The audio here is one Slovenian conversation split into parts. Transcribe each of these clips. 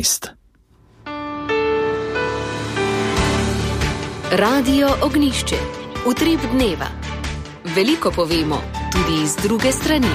12. Radio Ognjišče. Utrip dneva. Veliko povemo, tudi iz druge strani.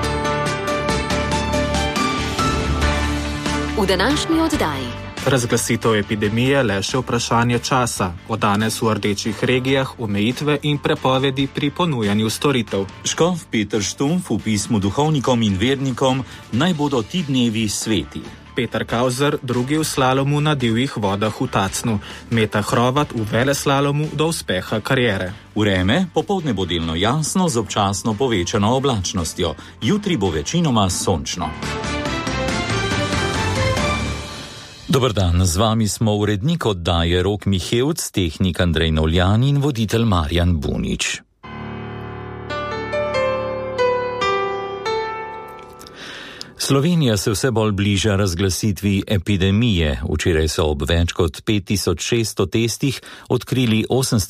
V današnji oddaji. Razglasitev epidemije le še vprašanje časa. Od danes v rdečih regijah omejitve in prepovedi pri ponujanju storitev. Škof Peter Štumpf v pismu duhovnikom in vernikom naj bodo ti dnevi sveti. Peter Kauzer, drugi v slalomu na divjih vodah v Tacnu. Meta Hrovat v veleslalomu do uspeha kariere. Vreme popoldne bo delno jasno z občasno povečano oblačnostjo. Jutri bo večinoma sončno. Dober dan, z vami smo urednik oddaje Rok Mihevc, tehnik Andrej Novljan in voditelj Marjan Bunič. Slovenija se vse bolj bliža razglasitvi epidemije. Včeraj so ob več kot 5600 testih odkrili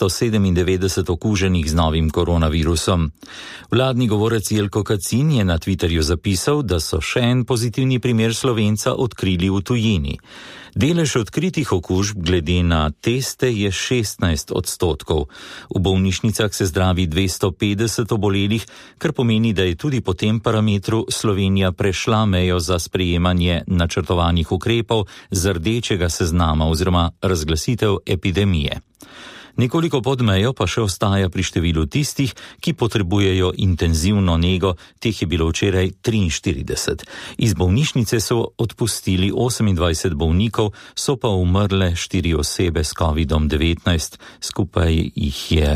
897 okuženih z novim koronavirusom. Vladni govorec Jelko Kacin je na Twitterju zapisal, da so še en pozitivni primer Slovenca odkrili v tujini. Delež odkritih okužb glede na teste je 16%. V bolnišnicah se zdravi 250 obolelih, kar pomeni, da je tudi po tem parametru Slovenija prešla mejo za sprejemanje načrtovanih ukrepov z rdečega seznama oziroma razglasitev epidemije. Nekoliko pod mejo pa še ostaja pri številu tistih, ki potrebujejo intenzivno nego, teh je bilo včeraj 43. Iz bolnišnice so odpustili 28 bolnikov, so pa umrle 4 osebe s COVID-19, skupaj jih je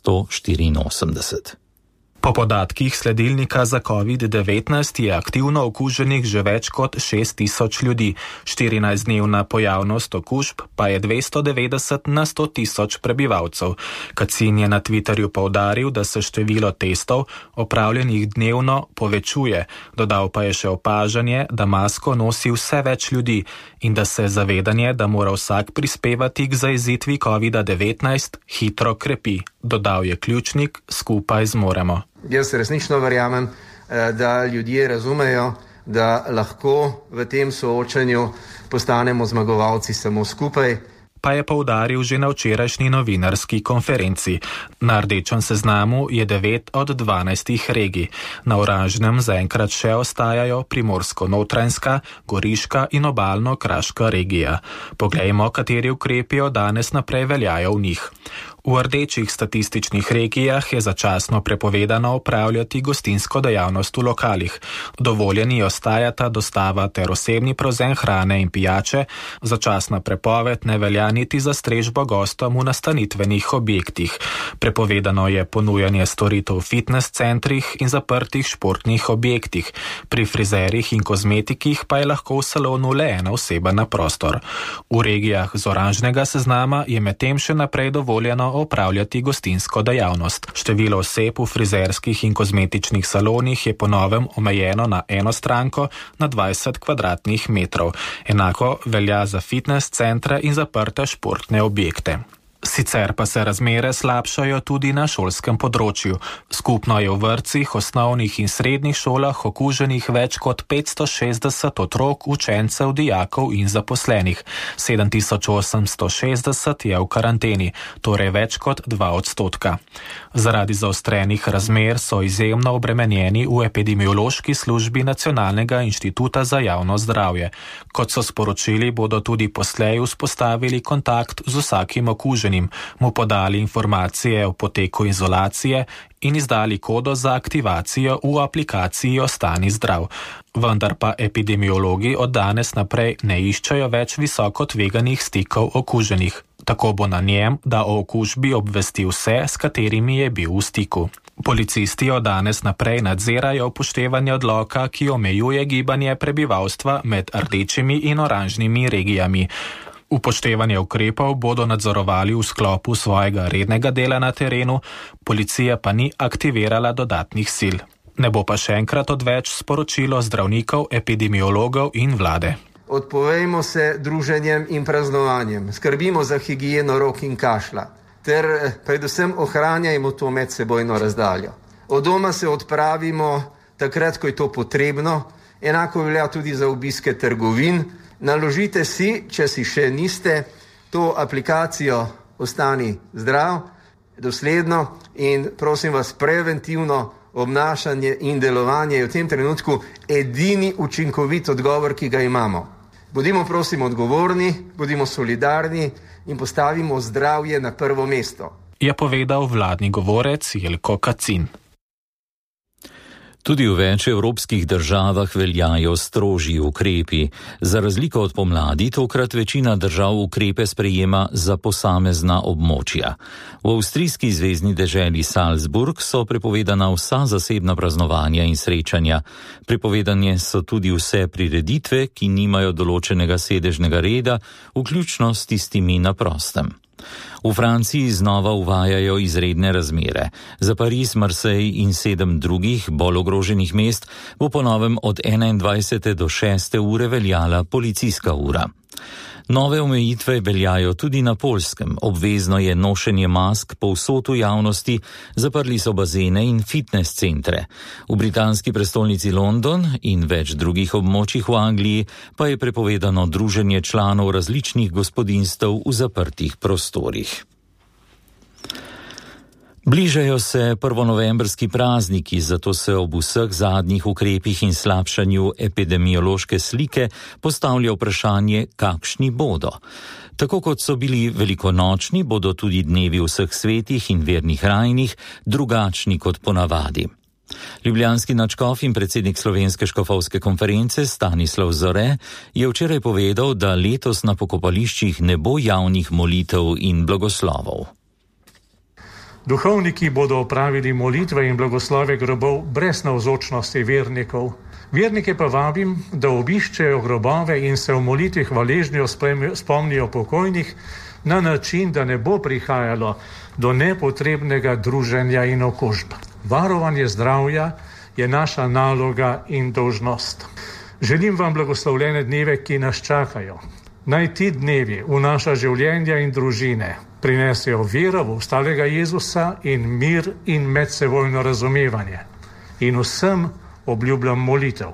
184. Po podatkih sledilnika za COVID-19 je aktivno okuženih že več kot 6000 ljudi. 14-dnevna pojavnost okužb pa je 290 na 100 000 prebivalcev. Kacin je na Twitterju poudaril, da se število testov opravljenih dnevno povečuje. Dodal pa je še opažanje, da masko nosi vse več ljudi in da se zavedanje, da mora vsak prispevati k zajezitvi COVID-19, hitro krepi. Dodal je ključnik: skupaj zmoremo. Jaz resnično verjamem, da ljudje razumejo, da lahko v tem soočanju postanemo zmagovalci samo skupaj. Pa je poudaril že na včerajšnji novinarski konferenci. Na rdečem seznamu je 9 od 12 regij. Na oranžnem zaenkrat še ostajajo Primorsko-Notranjska, Goriška in Obalno-Kraška regija. Poglejmo, kateri ukrepi od danes naprej veljajo v njih. V rdečih statističnih regijah je začasno prepovedano opravljati gostinsko dejavnost v lokalih. Dovoljeni ostajata dostava ter osebni prevzem hrane in pijače, začasna prepoved ne velja niti za strežbo gostom v nastanitvenih objektih. Prepovedano je ponujanje storitev v fitness centrih in zaprtih športnih objektih. Pri frizerjih in kozmetikih pa je lahko v salonu le ena oseba na prostor. V regijah z oranžnega seznama je medtem še naprej dovoljeno opravljati gostinsko dejavnost. Število oseb v frizerskih in kozmetičnih salonih je po novem omejeno na eno stranko na 20 kvadratnih metrov. Enako velja za fitness centre in zaprte športne objekte. Sicer pa se razmere slabšajo tudi na šolskem področju. Skupno je v vrtcih, osnovnih in srednjih šolah okuženih več kot 560 otrok, učencev, dijakov in zaposlenih. 7860 je v karanteni, torej več kot 2%. Zaradi zaostrenih razmer so izjemno obremenjeni v epidemiološki službi Nacionalnega inštituta za javno zdravje. Kot so sporočili, bodo tudi poslej vzpostavili kontakt z vsakim okuženim, mu podali informacije o poteku izolacije in izdali kodo za aktivacijo v aplikaciji Ostani zdrav. Vendar pa epidemiologi od danes naprej ne iščejo več visoko tveganih stikov okuženih. Tako bo na njem, da o okužbi obvesti vse, s katerimi je bil v stiku. Policisti od danes naprej nadzirajo upoštevanje odloka, ki omejuje gibanje prebivalstva med rdečimi in oranžnimi regijami. Upoštevanje ukrepov bodo nadzorovali v sklopu svojega rednega dela na terenu, policija pa ni aktivirala dodatnih sil. Ne bo pa še enkrat odveč sporočilo zdravnikov, epidemiologov in vlade. Odpovejmo se druženjem in praznovanjem, skrbimo za higieno rok in kašlja, ter predvsem ohranjajmo to medsebojno razdaljo. Od doma se odpravimo takrat, ko je to potrebno, enako velja tudi za obiske trgovin Naložite si, če si še niste, to aplikacijo Ostani zdrav, dosledno in prosim vas, preventivno obnašanje in delovanje je v tem trenutku edini učinkovit odgovor, ki ga imamo. Bodimo prosim odgovorni, bodimo solidarni in postavimo zdravje na prvo mesto. Je povedal vladni govorec Jelko Kacin. Tudi v več evropskih državah veljajo strožji ukrepi. Za razliko od pomladi, tokrat večina držav ukrepe sprejema za posamezna območja. V avstrijski zvezni deželi Salzburg so prepovedana vsa zasebna praznovanja in srečanja. Prepovedane so tudi vse prireditve, ki nimajo določenega sedežnega reda, vključno s tistimi na prostem. V Franciji znova uvajajo izredne razmere. Za Pariz, Marseille in 7 drugih bolj ogroženih mest bo po novem od 21. do 6. ure veljala policijska ura. Nove omejitve veljajo tudi na Poljskem. Obvezno je nošenje mask povsod v javnosti, zaprli so bazene in fitness centre. V britanski prestolnici London in več drugih območjih v Angliji pa je prepovedano druženje članov različnih gospodinjstev v zaprtih prostorih. Bližajo se prvonovembrski prazniki, zato se ob vseh zadnjih ukrepih in slabšanju epidemiološke slike postavlja vprašanje, kakšni bodo. Tako kot so bili velikonočni, bodo tudi dnevi vseh svetih in vernih rajnih drugačni kot ponavadi. Ljubljanski nadškof in predsednik Slovenske škofovske konference Stanislav Zore je včeraj povedal, da letos na pokopališčih ne bo javnih molitev in blagoslovov. Duhovniki bodo opravili molitve in blagoslove grobov brez navzočnosti vernikov. Vernike pa vabim, da obiščejo grobove in se v molitvi hvaležnjo spomnijo pokojnih na način, da ne bo prihajalo do nepotrebnega druženja in okužb. Varovanje zdravja je naša naloga in dolžnost. Želim vam blagoslovljene dneve, ki nas čakajo. Naj ti dnevi v naša življenja in družine prinesejo vero v ostalega Jezusa in mir in medsebojno razumevanje. In vsem obljubljam molitev.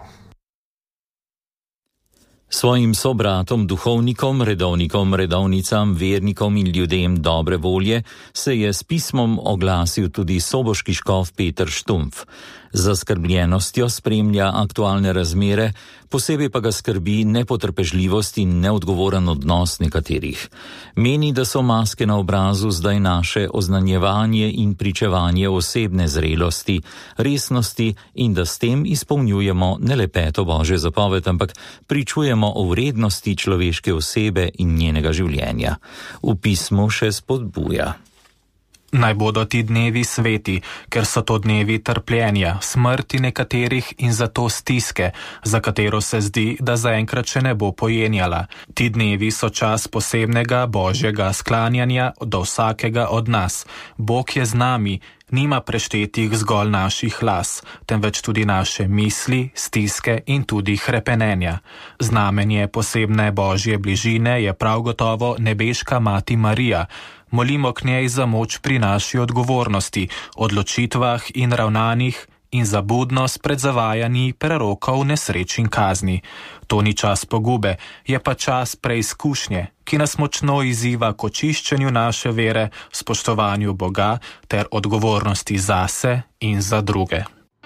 Svojim sobratom, duhovnikom, redovnikom, redovnicam, vernikom in ljudem dobre volje se je s pismom oglasil tudi soboški škof Peter Štumpf. Z zaskrbljenostjo spremlja aktualne razmere, posebej pa ga skrbi nepotrpežljivost in neodgovoren odnos nekaterih. Meni, da so maske na obrazu zdaj naše oznanjevanje in pričevanje osebne zrelosti, resnosti in da s tem izpolnjujemo ne le 5. Božjo zapoved, ampak pričujemo o vrednosti človeške osebe in njenega življenja. V pismu še spodbuja. Naj bodo ti dnevi sveti, ker so to dnevi trpljenja, smrti nekaterih in zato stiske, za katero se zdi, da zaenkrat še ne bo pojenjala. Ti dnevi so čas posebnega božjega sklanjanja do vsakega od nas. Bog je z nami, nima preštetih zgolj naših las, temveč tudi naše misli, stiske in tudi hrepenenja. Znamenje posebne božje bližine je prav gotovo nebeška mati Marija. Molimo k njej za moč pri naši odgovornosti, odločitvah in ravnanjih in za budnost pred zavajanji prerokov, nesreč in kazni. To ni čas pogube, je pa čas preizkušnje, ki nas močno izziva k očiščenju naše vere, spoštovanju Boga ter odgovornosti zase in za druge.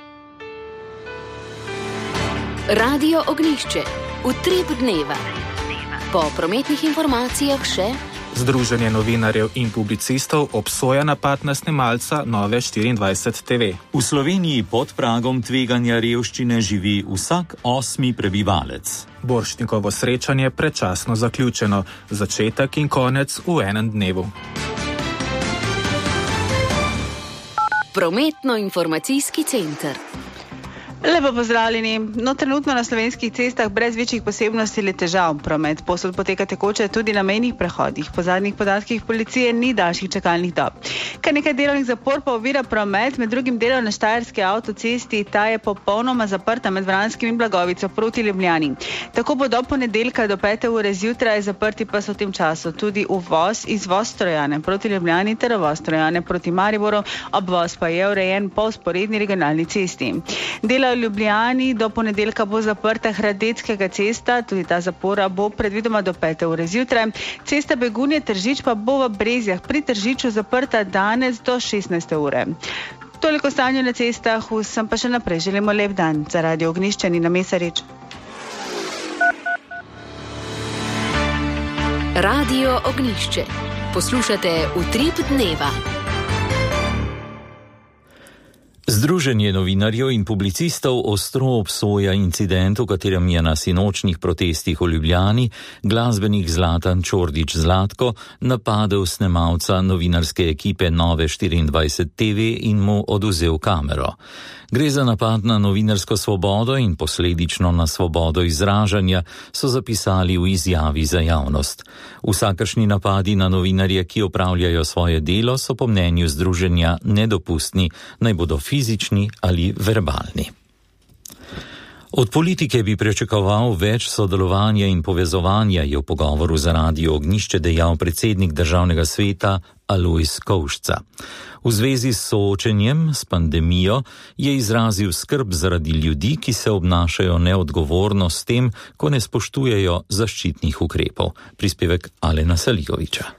Radio Ognjišče. Utrip dneva. Po prometnih informacijah še Združenje novinarjev in publicistov obsoja napad na snemalca Nove24 TV. V Sloveniji pod pragom tveganja revščine živi vsak 8. prebivalec. Borštnikovo srečanje predčasno zaključeno, začetek in konec v enem dnevu. Prometno-informacijski center. Lepo pozdravljeni. Trenutno na slovenskih cestah brez večjih posebnosti ali težav. Promet povsod poteka tekoče tudi na mejnih prehodih. Po zadnjih podatkih policije ni daljših čakalnih dob. Kar nekaj delovnih zapor pa ovira promet, med drugim delo na Štajerski avtocesti, ta je popolnoma zaprta med Vranskim in Blagovico proti Ljubljani. Tako bo do ponedeljka do 5. ure zjutraj, zaprti pa so v tem času tudi uvoz, izvoz Trojane proti Ljubljani ter uvoz Trojane proti Mariboru, obvoz pa je urejen po vzporedni regionalni cesti. Dela v Ljubljani. Do ponedeljka bo zaprta Hradeckega cesta, tudi ta zapora bo predvidoma do 5. ure zjutraj. Cesta Begunje-Tržič pa bo v Brezjah pri Tržiču zaprta danes do 16. ure. Toliko stanju na cestah, vsem pa še naprej želimo lep dan. Za Radio Ognjišče Nina Mesarič. Radio Ognjišče. Poslušate Utrip dneva. Združenje novinarjev in publicistov ostro obsoja incident, v katerem je na sinočnih protestih v Ljubljani glasbenik Zlatan Čordić Zlatko napadel snemalca novinarske ekipe Nove24 TV in mu odvzel kamero. Gre za napad na novinarsko svobodo in posledično na svobodo izražanja, so zapisali v izjavi za javnost. Vsakršni napadi na novinarje, ki opravljajo svoje delo, so po mnenju združenja nedopustni, naj bodo fizični ali verbalni. Od politike bi pričakoval več sodelovanja in povezovanja, je v pogovoru za Radio Ognjišče dejal predsednik Državnega sveta Alojz Kovšca. V zvezi s soočenjem s pandemijo je izrazil skrb zaradi ljudi, ki se obnašajo neodgovorno s tem, ko ne spoštujejo zaščitnih ukrepov. Prispevek Alena Saligoviča.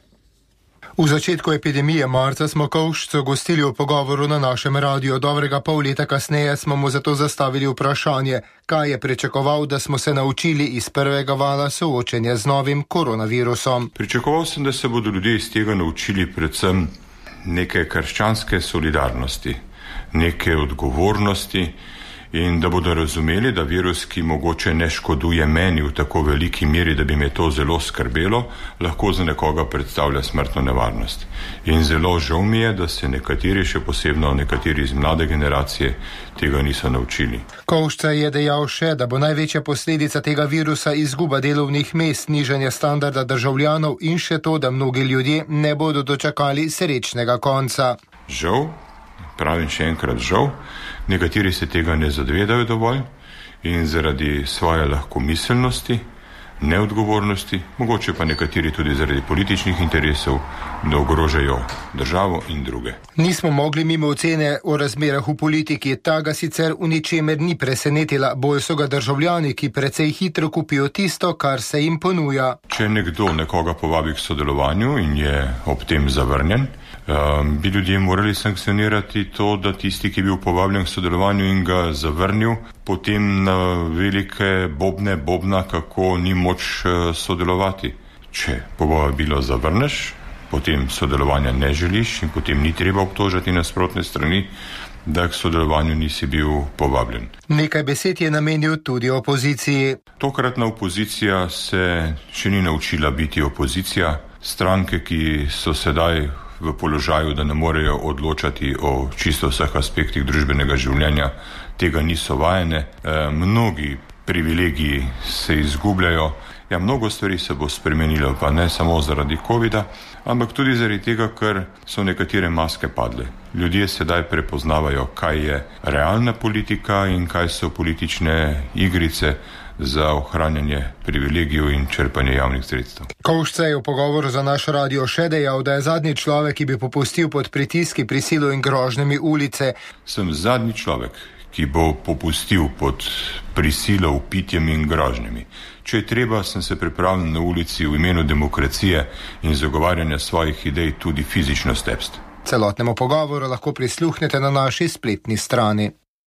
V začetku epidemije marca smo Kovšco gostili v pogovoru na našem radiju. Dobrega pol leta kasneje smo mu zato zastavili vprašanje, kaj je pričakoval, da smo se naučili iz prvega vala soočenja z novim koronavirusom. Pričakoval sem, da se bodo ljudje iz tega naučili predvsem neke krščanske solidarnosti, neke odgovornosti in da bodo razumeli, da virus, ki mogoče ne škoduje meni v tako veliki meri, da bi me to zelo skrbelo, lahko za nekoga predstavlja smrtno nevarnost. In zelo žal mi je, da se nekateri, še posebno nekateri iz mlade generacije, tega niso naučili. Kovšca je dejal še, da bo največja posledica tega virusa izguba delovnih mest, nižanje standarda državljanov in še to, da mnogi ljudje ne bodo dočakali srečnega konca. Žal, pravim še enkrat žal, nekateri se tega ne zavedajo dovolj in zaradi svoje lahkomiselnosti, neodgovornosti, mogoče pa nekateri tudi zaradi političnih interesov, da ogrožajo državo in druge. Nismo mogli mimo ocene o razmerah v politiki, ta ga sicer v ničemer ni presenetila, bolj so ga državljani, ki precej hitro kupijo tisto, kar se jim ponuja. Če nekdo nekoga povabi k sodelovanju in je ob tem zavrnjen, bi ljudje morali sankcionirati to, da tisti, ki je bil povabljen k sodelovanju in ga zavrnil, potem na velike bobna, kako ni moč sodelovati. Če povabilo zavrneš, potem sodelovanja ne želiš in potem ni treba obtožati nasprotne strani, da k sodelovanju nisi bil povabljen. Nekaj besed je namenil tudi opoziciji. Tokratna opozicija se še ni naučila biti opozicija. Stranke, ki so sedaj v položaju, da ne morejo odločati o čisto vseh aspektih družbenega življenja, tega niso vajene. Mnogi privilegiji se izgubljajo. Ja, mnogo stvari se bo spremenilo, pa ne samo zaradi covida, ampak tudi zaradi tega, ker so nekatere maske padle. Ljudje sedaj prepoznavajo, kaj je realna politika in kaj so politične igrice za ohranjanje privilegijev in črpanje javnih sredstev. Kovšca je v pogovoru za naš radio še dejal, da je zadnji človek, ki bi popustil pod pritiski, prisilo in grožnjami ulice. Sem zadnji človek, ki bo popustil pod prisilo, vpitjem in grožnjami. Če je treba, sem se pripravljen na ulici v imenu demokracije in zagovarjanja svojih idej tudi fizično stepst. Celotnemu pogovoru lahko prisluhnete na naši spletni strani.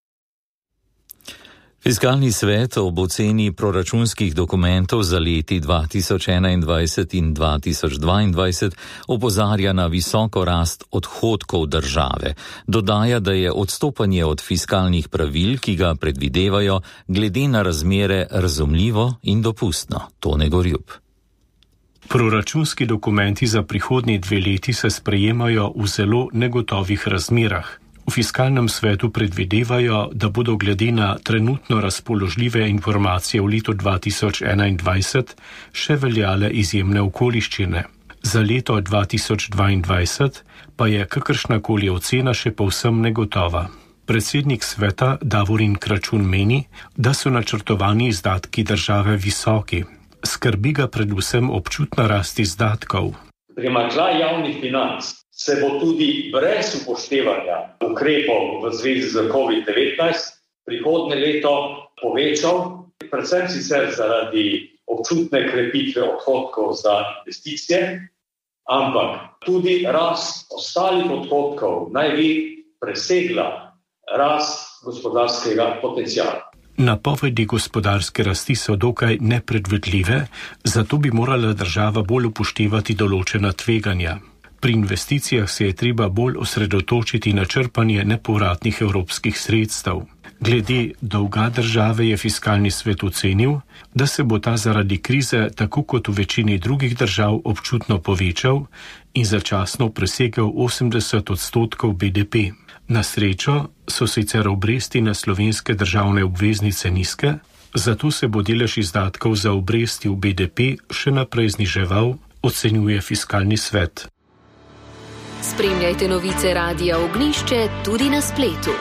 Fiskalni svet ob oceni proračunskih dokumentov za leti 2021 in 2022 opozarja na visoko rast odhodkov države. Dodaja, da je odstopanje od fiskalnih pravil, ki ga predvidevajo, glede na razmere razumljivo in dopustno. Tone Gorjup. Proračunski dokumenti za prihodnji 2 leti se sprejemajo v zelo negotovih razmerah. V fiskalnem svetu predvidevajo, da bodo glede na trenutno razpoložljive informacije v letu 2021 še veljale izjemne okoliščine. Za leto 2022 pa je kakršnakoli ocena še povsem negotova. Predsednik sveta Davorin Kračun meni, da so načrtovani izdatki države visoki. Skrbi ga predvsem občutna rast izdatkov. Primanjkljaj javnih financ se bo tudi brez upoštevanja ukrepov v zvezi z COVID-19 prihodnje leto povečal, predvsem sicer zaradi občutne krepitve odhodkov za investicije, ampak tudi rast ostalih odhodkov naj bi presegla rast gospodarskega potenciala. Napovedi gospodarske rasti so dokaj nepredvidljive, zato bi morala država bolj upoštevati določena tveganja. Pri investicijah se je treba bolj osredotočiti na črpanje nepovratnih evropskih sredstev. Glede dolga države je fiskalni svet ocenil, da se bo ta zaradi krize, tako kot v večini drugih držav, občutno povečal in začasno presegel 80% BDP. Na srečo so sicer obresti na slovenske državne obveznice nizke, zato se bo delež izdatkov za obresti v BDP še naprej zniževal, ocenjuje fiskalni svet. Spremljajte novice Radia Ognjišče tudi na spletu.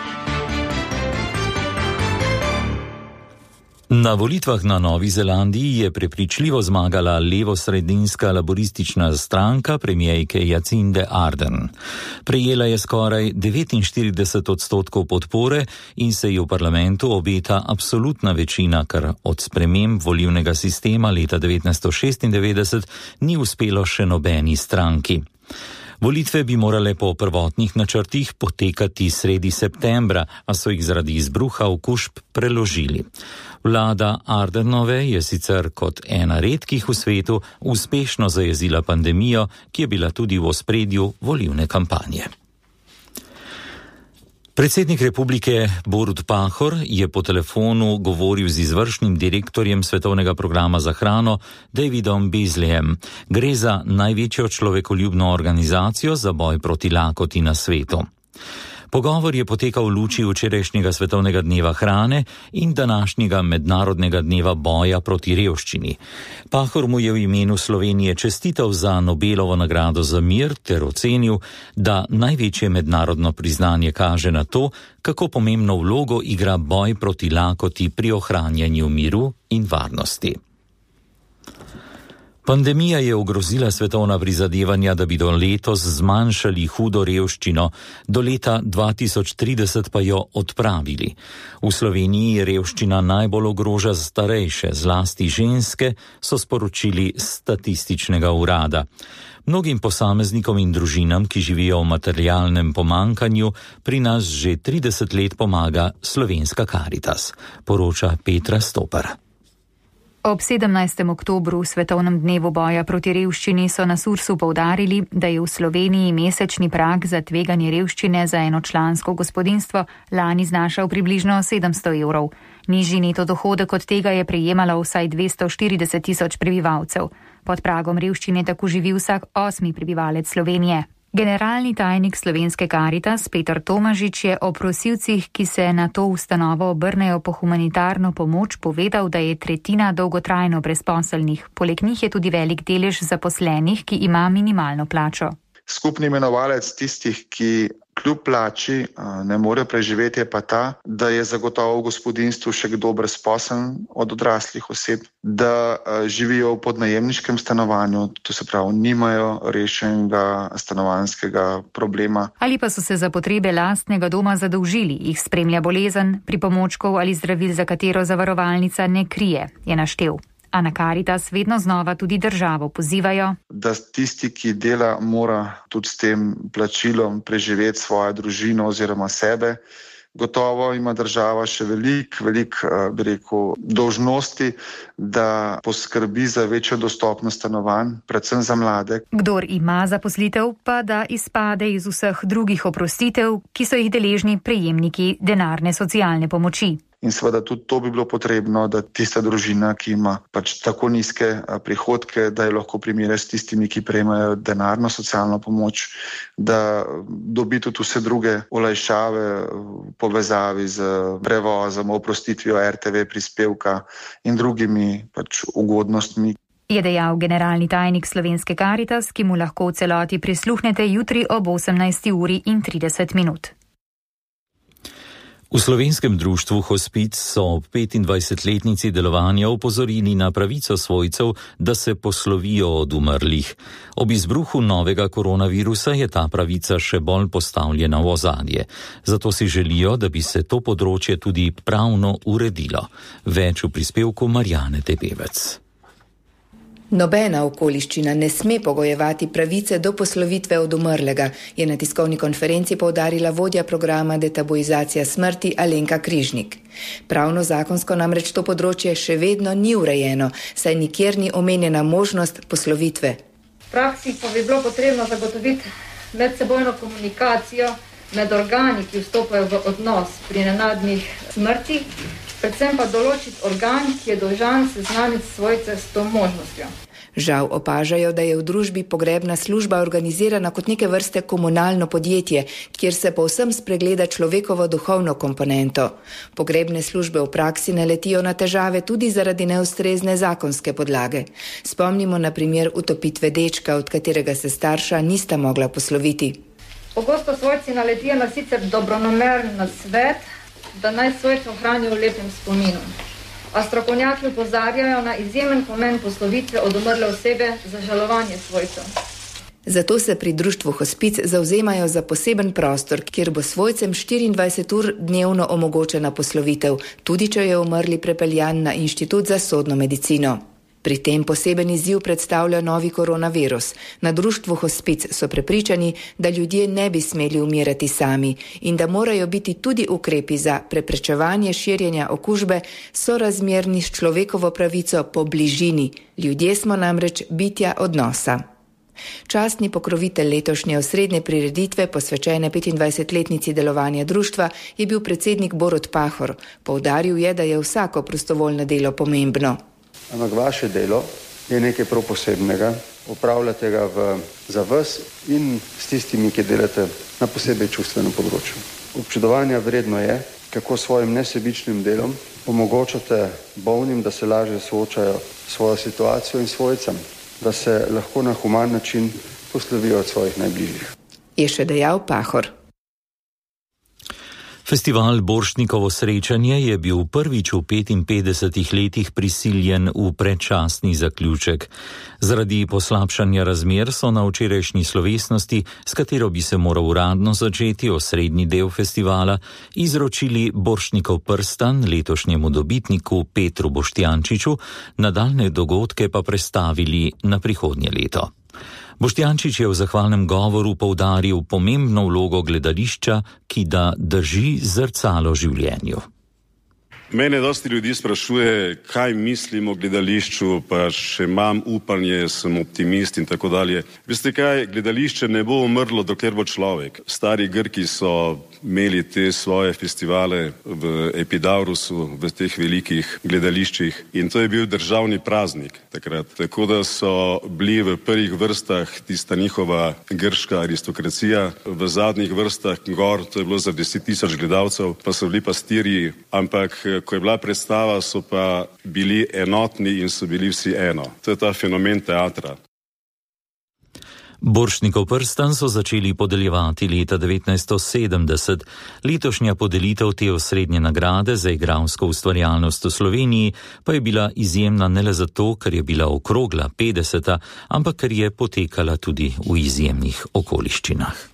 Na volitvah na Novi Zelandiji je prepričljivo zmagala levo-sredinska laboristična stranka premijejke Jacinde Ardern. Prejela je skoraj 49% podpore in se ji v parlamentu obeta absolutna večina, kar od sprememb volilnega sistema leta 1996 ni uspelo še nobeni stranki. Volitve bi morale po prvotnih načrtih potekati sredi septembra, a so jih zaradi izbruha okužb preložili. Vlada Ardernove je sicer kot ena redkih v svetu uspešno zajezila pandemijo, ki je bila tudi v ospredju volilne kampanje. Predsednik republike Borut Pahor je po telefonu govoril z izvršnim direktorjem Svetovnega programa za hrano Davidom Beasleyem. Gre za največjo človekoljubno organizacijo za boj proti lakoti na svetu. Pogovor je potekal v luči včerajšnjega Svetovnega dneva hrane in današnjega mednarodnega dneva boja proti revščini. Pahor mu je v imenu Slovenije čestital za Nobelovo nagrado za mir ter ocenil, da največje mednarodno priznanje kaže na to, kako pomembno vlogo igra boj proti lakoti pri ohranjanju miru in varnosti. Pandemija je ogrozila svetovna prizadevanja, da bi do letos zmanjšali hudo revščino, do leta 2030 pa jo odpravili. V Sloveniji revščina najbolj ogroža starejše, zlasti ženske, so sporočili s statističnega urada. Mnogim posameznikom in družinam, ki živijo v materialnem pomanjkanju, pri nas že 30 let pomaga Slovenska Karitas, poroča Petra Stopar. Ob 17. oktobru, svetovnem dnevu boja proti revščini, so na Sursu poudarili, da je v Sloveniji mesečni prag za tveganje revščine za enočlansko gospodinjstvo lani znašal približno 700 evrov. Nižji neto dohodek od tega je prejemalo vsaj 240 tisoč prebivalcev. Pod pragom revščine tako živi vsak 8. prebivalec Slovenije. Generalni tajnik Slovenske Karitas Peter Tomažič je o prosilcih, ki se na to ustanovo obrnejo po humanitarno pomoč, povedal, da je tretjina dolgotrajno brezposelnih. Poleg njih je tudi velik delež zaposlenih, ki ima minimalno plačo. Skupni imenovalec tistih, ki kljub plači ne more preživeti, je pa ta, da je zagotovo v gospodinjstvu še kdo brezposeln od odraslih oseb, da živijo v podnajemniškem stanovanju, to se pravi, nimajo rešenega stanovanjskega problema. Ali pa so se za potrebe lastnega doma zadolžili, jih spremlja bolezen, pripomočkov ali zdravil, za katero zavarovalnica ne krije, je naštel. A na Karitas vedno znova tudi državo pozivajo, da tisti, ki dela, mora tudi s tem plačilom preživeti svojo družino oziroma sebe. Gotovo ima država še veliko dolžnosti, da poskrbi za večjo dostopnost stanovanj, predvsem za mlade. Kdor ima zaposlitev, pa da izpade iz vseh drugih oprostitev, ki so jih deležni prejemniki denarne socialne pomoči. In seveda tudi to bi bilo potrebno, da tista družina, ki ima pač tako nizke prihodke, da je lahko primerja s tistimi, ki prejemajo denarno socialno pomoč, da dobi tudi vse druge olajšave v povezavi z prevozom, oprostitvijo RTV prispevka in drugimi pač ugodnostmi. Je dejal generalni tajnik Slovenske Karitas, ki mu lahko v celoti prisluhnete jutri ob 18:30. V Slovenskem društvu Hospic so ob 25-letnici delovanja opozorili na pravico svojcev, da se poslovijo od umrlih. Ob izbruhu novega koronavirusa je ta pravica še bolj postavljena v ozadje. Zato si želijo, da bi se to področje tudi pravno uredilo. Več v prispevku Marjane Tepevec. Nobena okoliščina ne sme pogojevati pravice do poslovitve od umrlega, je na tiskovni konferenci poudarila vodja programa Detabuizacija smrti Alenka Križnik. Pravno zakonsko namreč to področje še vedno ni urejeno, saj nikjer ni omenjena možnost poslovitve. V praksi pa bi bilo potrebno zagotoviti medsebojno komunikacijo med organi, ki vstopajo v odnos pri nenadnih smrti, predvsem pa določiti organ, ki je dolžan seznaniti svojce s to možnostjo. Žal opažajo, da je v družbi pogrebna služba organizirana kot neke vrste komunalno podjetje, kjer se povsem spregleda človekovo duhovno komponento. Pogrebne službe v praksi naletijo na težave tudi zaradi neustrezne zakonske podlage. Spomnimo na primer utopitve dečka, od katerega se starša nista mogla posloviti. Pogosto svojci naletijo na sicer dobronameren nasvet, da naj svojce ohranijo v lepem spominu. A strokovnjaki opozarjajo na izjemen pomen poslovitve od umrle osebe za žalovanje svojcev. Zato se pri društvu Hospic zavzemajo za poseben prostor, kjer bo svojcem 24 ur dnevno omogočena poslovitev, tudi če je umrli prepeljan na Inštitut za sodno medicino. Pri tem poseben izziv predstavlja novi koronavirus. Na društvu Hospic so prepričani, da ljudje ne bi smeli umirati sami in da morajo biti tudi ukrepi za preprečevanje širjenja okužbe sorazmerni s človekovo pravico po bližini. Ljudje smo namreč bitja odnosa. Častni pokrovitelj letošnje osrednje prireditve, posvečene 25-letnici delovanja društva, je bil predsednik Borut Pahor. Poudaril je, da je vsako prostovoljno delo pomembno. Ampak vaše delo je nekaj prav posebnega, opravljate ga za vas in s tistimi, ki delate na posebej čustvenem področju. Občudovanja vredno je, kako svojim nesebičnim delom omogočate bolnim, da se lažje soočajo s svojo situacijo in svojcem, da se lahko na human način poslovijo od svojih najbližjih. Je še dejal Pahor. Festival Borštnikovo srečanje je bil prvič v 55 letih prisiljen v predčasni zaključek. Zaradi poslabšanja razmer so na včerajšnji slovesnosti, s katero bi se moral uradno začeti osrednji del festivala, izročili Borštnikov prstan letošnjemu dobitniku Petru Boštjančiču, nadaljnje dogodke pa prestavili na prihodnje leto. Boštjančič je v zahvalnem govoru poudaril pomembno vlogo gledališča, ki da drži zrcalo življenju. Mene dosti ljudi sprašuje, kaj mislim o gledališču, pa še imam upanje, sem optimist in tako dalje. Veste kaj, gledališče ne bo umrlo, dokler bo človek. Stari Grki so imeli te svoje festivale v Epidaurusu, v teh velikih gledališčih in to je bil državni praznik takrat. Tako da so bili v prvih vrstah tista njihova grška aristokracija, v zadnjih vrstah gor, to je bilo za 10,000 gledalcev, pa so bili pastirji, ampak ko je bila predstava, so pa bili enotni in so bili vsi eno. To je ta fenomen teatra. Borštnikov prstan so začeli podeljevati leta 1970. Letošnja podelitev te osrednje nagrade za igralsko ustvarjalnost v Sloveniji pa je bila izjemna ne le zato, ker je bila okrogla 50., ampak ker je potekala tudi v izjemnih okoliščinah.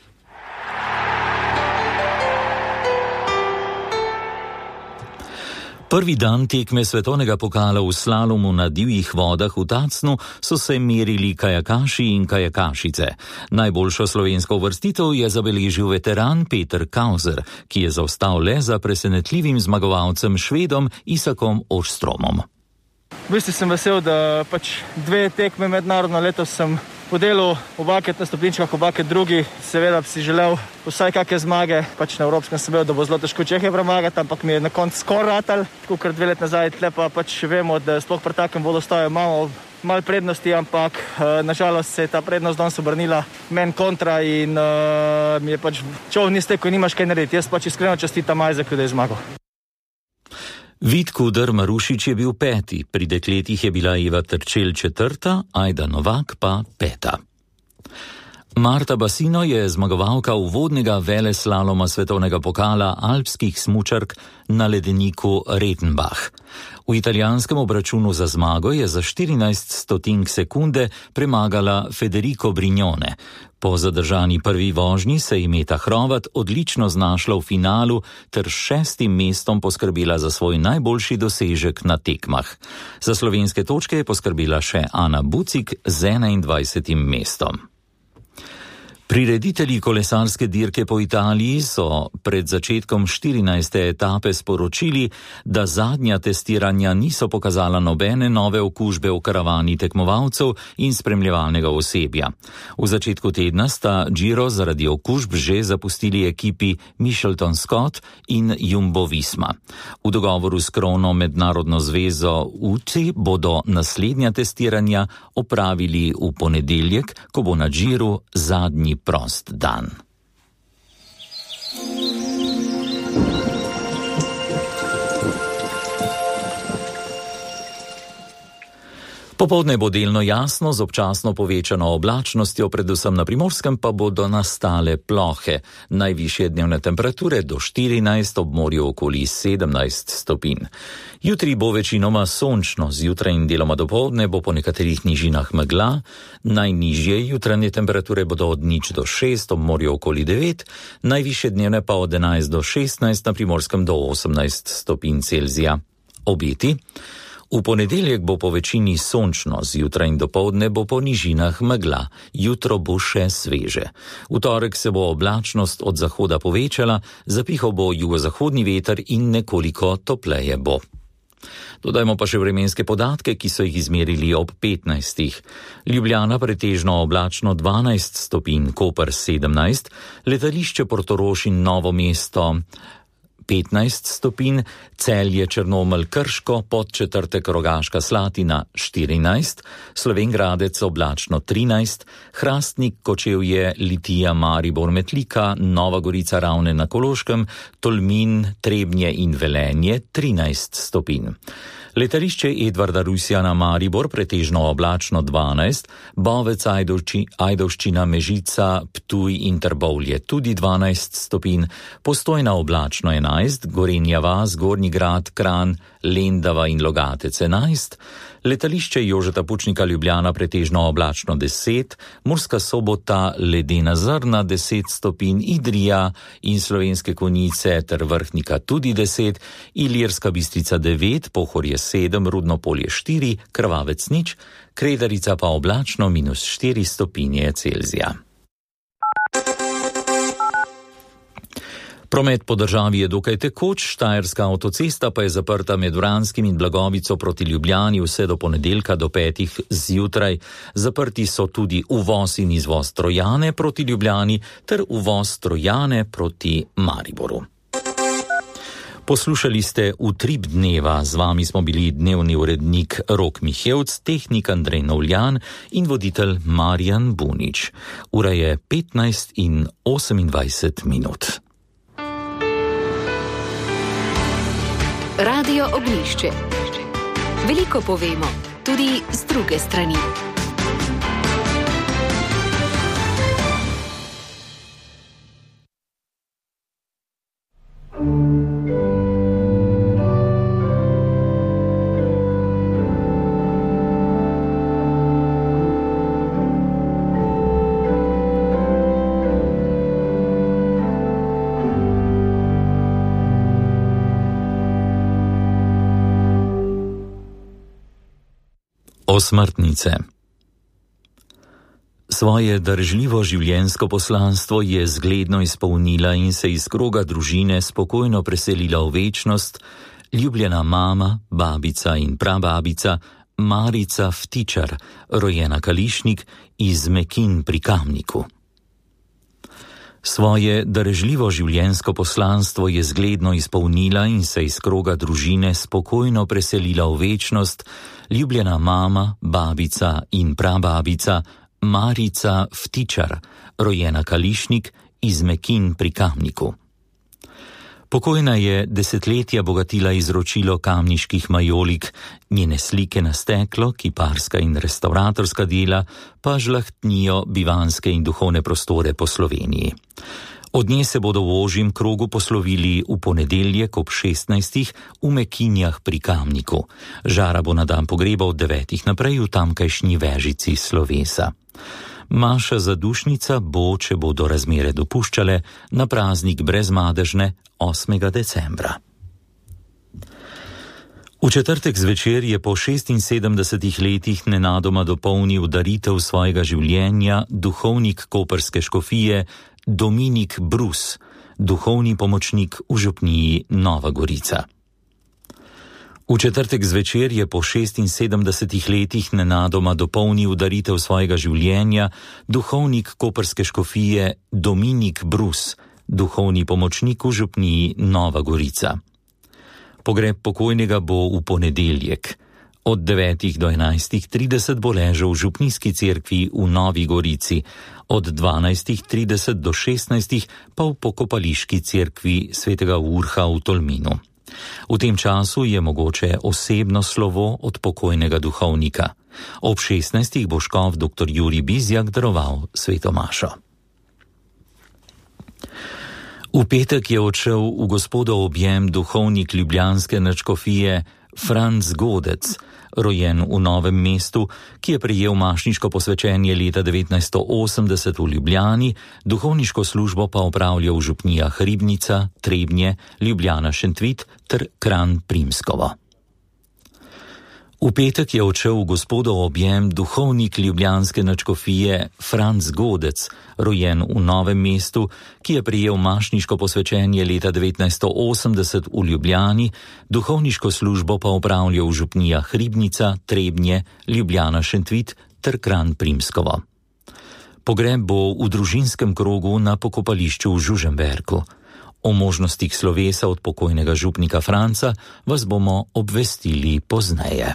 Prvi dan tekme svetovnega pokala v slalomu na divjih vodah v Tacnu so se merili kajakaši in kajakašice. Najboljšo slovensko uvrstitev je zabeležil veteran Peter Kauser, ki je zaostal le za presenetljivim zmagovalcem Švedom Isakom Åströmom. V bistvu sem vesel, da dve tekme mednarodno letos sem podelil, obakrat na stopničkah, obakrat drugi. Seveda bi si želel vsaj kakšne zmage, na evropskem sem vedel, da bo zelo težko Čehe premagati, ampak mi je na koncu skoraj ratal, tako kot 2 leti nazaj, tle pa vemo, da sploh pri takem vodostaju imamo malo prednosti, ampak nažalost se je ta prednost danes obrnila meni kontra in mi je čov ni stekel, nimaš kaj narediti. Jaz iskreno čestitam Majzaku, da je zmagal. Vid Kuder Marušič je bil 5., pri dekletih je bila Eva Trčelj 4., Ajda Novak pa 5. Marta Basino je zmagovalka uvodnega veleslaloma svetovnega pokala alpskih smučark na ledeniku Retenbach. V italijanskem obračunu za zmago je za 14 sekunde premagala Federico Brignone. Po zadržani prvi vožnji se je Meta Hrovat odlično znašla v finalu ter s 6. mestom poskrbela za svoj najboljši dosežek na tekmah. Za slovenske točke je poskrbela še Ana Bucik z 21. mestom. Prireditelji kolesarske dirke po Italiji so pred začetkom 14. etape sporočili, da zadnja testiranja niso pokazala nobene nove okužbe v karavani tekmovalcev in spremljevalnega osebja. V začetku tedna sta Giro zaradi okužb že zapustili ekipi Mitchelton Scott in Jumbo Visma. V dogovoru s krovno mednarodno zvezo UCI bodo naslednja testiranja opravili v ponedeljek, ko bo na Giru zadnji prost dan. Popoldne bo delno jasno z občasno povečano oblačnostjo, predvsem na Primorskem pa bodo nastale plohe. Najvišje dnevne temperature do 14, ob morju okoli 17 stopinj. Jutri bo večinoma sončno, zjutraj in deloma dopoldne bo po nekaterih nižinah megla. Najnižje jutranje temperature bodo od 0 do 6, ob morju okoli 9, najvišje dnevne pa od 11 do 16, na Primorskem do 18 stopinj Celzija. Obeti. V ponedeljek bo po večini sončno, zjutraj in dopoldne bo po nižinah megla, jutro bo še sveže. V torek se bo oblačnost od zahoda povečala, zapihal bo jugozahodni veter in nekoliko topleje bo. Dodajmo pa še vremenske podatke, ki so jih izmerili ob 15. Ljubljana pretežno oblačno 12 stopinj, Koper 17, letališče Portorož in Novo mesto 15 stopinj, Celje, Črnomelj, Krško, Podčetrtek, Rogaška Slatina 14, Slovenj Gradec oblačno 13, Hrastnik, Kočevje, Litija, Maribor, Metlika, Nova Gorica, Ravne na Kološkem, Tolmin, Trebnje in Velenje 13 stopinj. Letališče Edvarda Rusjana Maribor pretežno oblačno 12, Bovec, Ajdovščina, Mežica, Ptuj in Trbovlje tudi 12 stopinj, Postojna oblačno 11, Gorenja vas, Gornji Grad, Kranj, Lendava in Logatec 11, letališče Jožeta Pučnika Ljubljana pretežno oblačno 10, Murska Sobota ledena zrna 10 stopinj, Idrija in Slovenske Konjice ter Vrhnika tudi 10, Ilirska Bistrica 9, Pohorje 7, Rudno Polje 4, Krvavec 0, Kredarica pa oblačno -4 stopinje Celzija. Promet po državi je dokaj tekoč, Štajerska avtocesta pa je zaprta med Vranskim in Blagovico proti Ljubljani vse do ponedeljka do 5. zjutraj. Zaprti so tudi uvoz in izvoz Trojane proti Ljubljani ter uvoz Trojane proti Mariboru. Poslušali ste Utrip dneva, z vami smo bili dnevni urednik Rok Mihevc, tehnik Andrej Novljan in voditelj Marjan Bunič. Ura je 15:28. Radio Ognjišče. Veliko povemo, tudi z druge strani. Osmrtnice. Svoje držljivo življenjsko poslanstvo je zgledno izpolnila in se iz kroga družine spokojno preselila v večnost ljubljena mama, babica in prababica Marica Vtičar, rojena Kališnik iz Mekin pri Kamniku. Svoje darežljivo življenjsko poslanstvo je zgledno izpolnila in se iz kroga družine spokojno preselila v večnost ljubljena mama, babica in prababica Marica Vtičar, rojena Kališnik iz Mekin pri Kamniku. Pokojna je desetletja bogatila izročilo kamniških majolik, njene slike na steklo, kiparska in restauratorska dela pa žlahtnijo bivanske in duhovne prostore po Sloveniji. Od nje se bodo v ožjem krogu poslovili v ponedeljek ob 16. v Mekinjah pri Kamniku. Žara bo na dan pogreba od 9. naprej v tamkajšnji vežici slovesa. Maša zadušnica bo, če bodo razmere dopuščale, na praznik brezmadežne 8. decembra. V četrtek zvečer je po 76 letih nenadoma dopolnil daritev svojega življenja duhovnik koprske škofije Dominik Brus, duhovni pomočnik v župniji Nova Gorica. V četrtek zvečer je po 76 letih nenadoma dopolnil daritev svojega življenja duhovnik koprske škofije Dominik Brus, duhovni pomočnik v župniji Nova Gorica. Pogreb pokojnega bo v ponedeljek. Od 9 do 11.30 bo ležal v župnijski cerkvi v Novi Gorici, od 12.30 do 16. pa v pokopališki cerkvi svetega Urha v Tolminu. V tem času je mogoče osebno slovo od pokojnega duhovnika. Ob 16. bo škof dr. Jurij Bizjak daroval sveto mašo. V petek je odšel v gospodov objem duhovnik ljubljanske nadškofije Franc Godec, rojen v Novem mestu, ki je prejel mašniško posvečenje leta 1980 v Ljubljani, duhovniško službo pa opravlja v župnijah Ribnica, Trebnje, Ljubljana Šentvit ter Kranj Primskovo. V petek je odšel v gospodov objem duhovnik ljubljanske nadškofije Franc Godec, rojen v Novem mestu, ki je prejel mašniško posvečenje leta 1980 v Ljubljani, duhovniško službo pa opravlja v župnijah Ribnica, Trebnje, Ljubljana Šentvit ter Kranj Primskovo. Pogreb bo v družinskem krogu na pokopališču v Žužemberku. O možnostih slovesa od pokojnega župnika Franca vas bomo obvestili pozneje.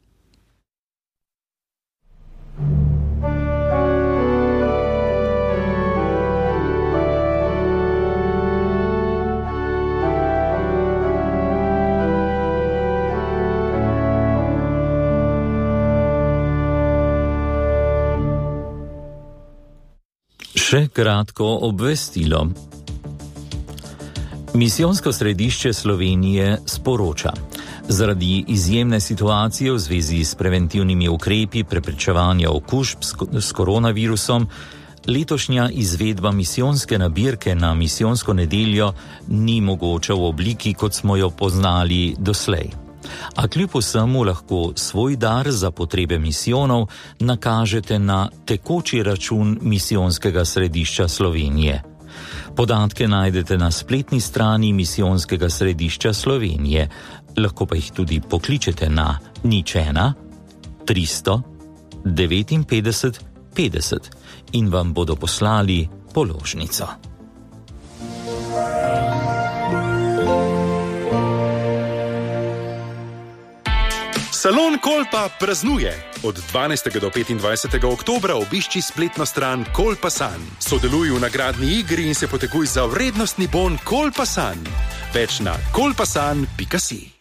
Še kratko obvestilo. Misijonsko središče Slovenije sporoča: zaradi izjemne situacije v zvezi s preventivnimi ukrepi preprečevanja okužb s koronavirusom, letošnja izvedba misijonske nabirke na misijonsko nedeljo ni mogoča v obliki, kot smo jo poznali doslej. A kljub vsemu lahko svoj dar za potrebe misijonov nakažete na tekoči račun misijonskega središča Slovenije. Podatke najdete na spletni strani misijonskega središča Slovenije, lahko pa jih tudi pokličete na 01 300 59 50 in vam bodo poslali položnico. Salon Kolpa praznuje. Od 12. do 25. oktobra obišči spletno stran Kolpasan. Sodeluj v nagradni igri in se potekuj za vrednostni bon Kolpasan. Več na kolpasan.si.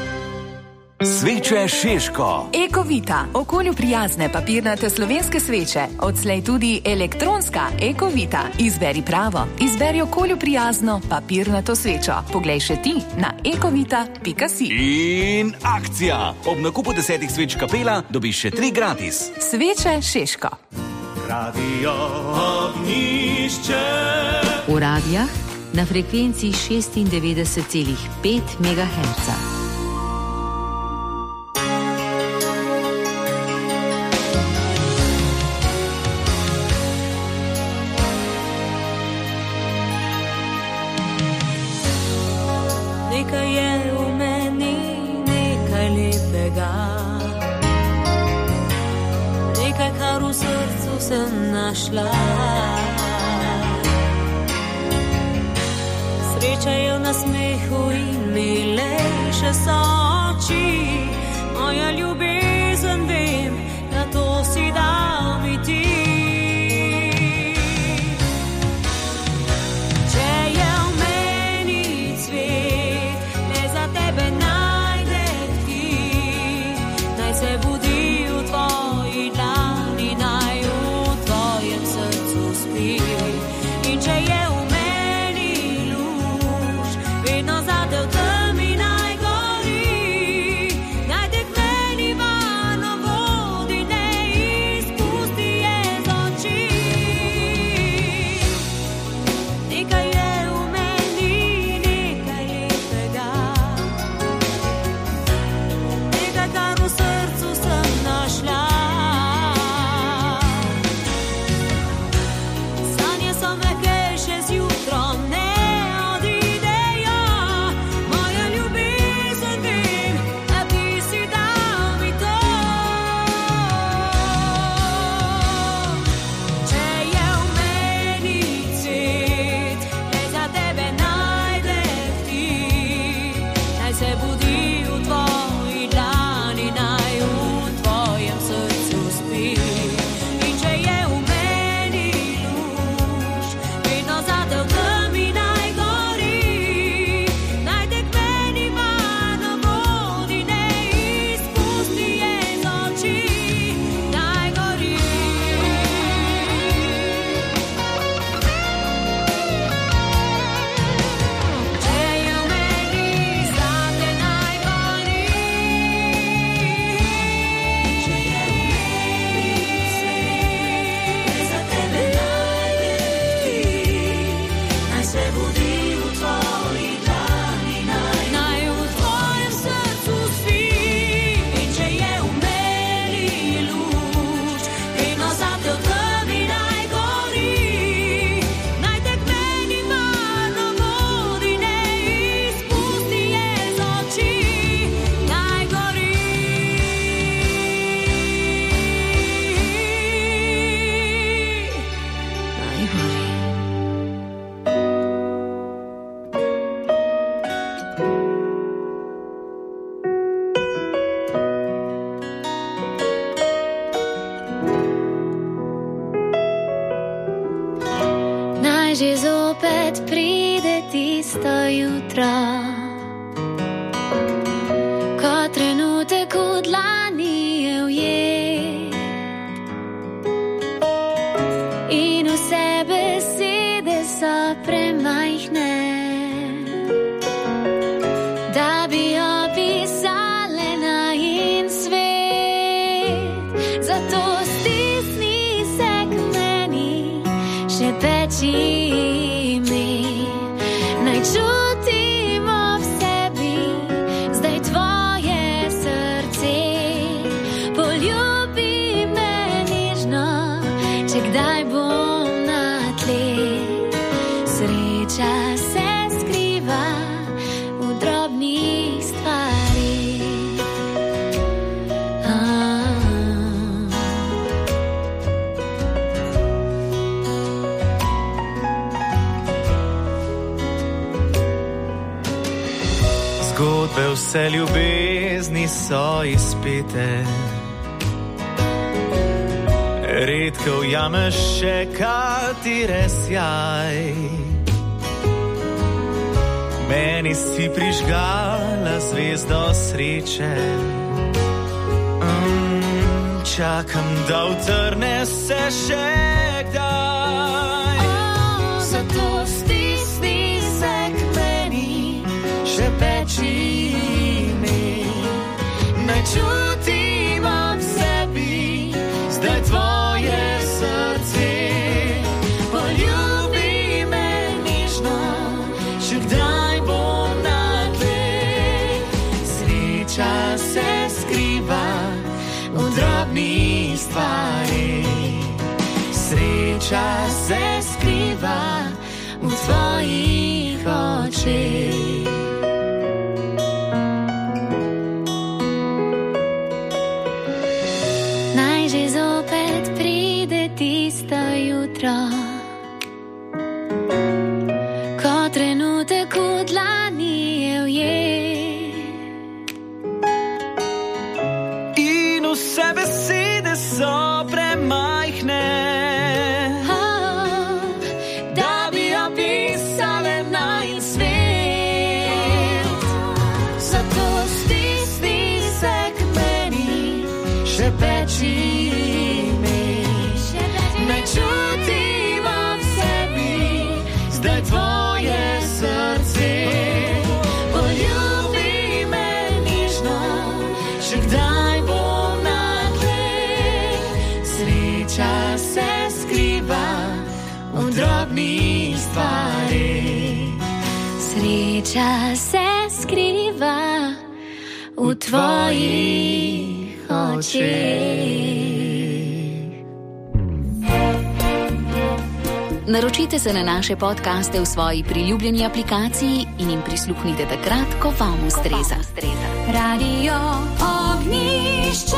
Sveče Šeško. Ekovita, okolju prijazne papirnate slovenske sveče, odslej tudi elektronska Ekovita. Izberi pravo, izberi okolju prijazno papirnato svečo. Poglej še ti na ekovita.si. In akcija! Ob nakupu 10 sveč Kapela dobiš še 3 gratis. Sveče Šeško. Radio Ognjišče. V radijah na frekvenci 96,5 MHz. Nekaj je v meni, nekaj lepega, nekaj, kar v srcu sem našla. Sreča je v nasmehu in milejše so oči. Moja ljubezen, vem, da to si dal mi ti. Če je v meni cvet, Naj že zopet pride tisto jutro, ko trenutek v dlani je ujet in vse besede so premajhne, da bi opisale najin svet. Zato stisni se k meni, šepeči mi, naj čutimo v sebi zdaj tvoje srce. Poljubi me nežno, če kdaj bom na tleh. Sreča se skriva v drobnih stvarih. Zgodbe vse ljubezni so izpete, redko ujameš še katere sjaj. Meni si prižgala zvezdo sreče, čakam, da utrne se še kdaj. Zato stisni se k meni, šepeči mi, naj čutim ob sebi zdaj tvoje srce. poljubi me nežno, še kdaj bom na tleh. Sreča se skriva v drobnih stvarih. Sreča se skriva v tvojih očeh. Naj že zopet pride tisto jutro, ko trenutek v dlani je ujet in vse besede so premajhne, da bi opisale najin svet. Zato stisni se k meni, šepeči mi, naj čutim ob sebi zdaj tvoje srce. poljubi me nežno, še kdaj bom na tleh. Sreča se skriva v drobnih stvarih. Sreča se skriva v tvojih očeh. Naročite se na naše podcaste v svoji priljubljeni aplikaciji in jim prisluhnite takrat, ko vam ustreza. Radio Ognjišče.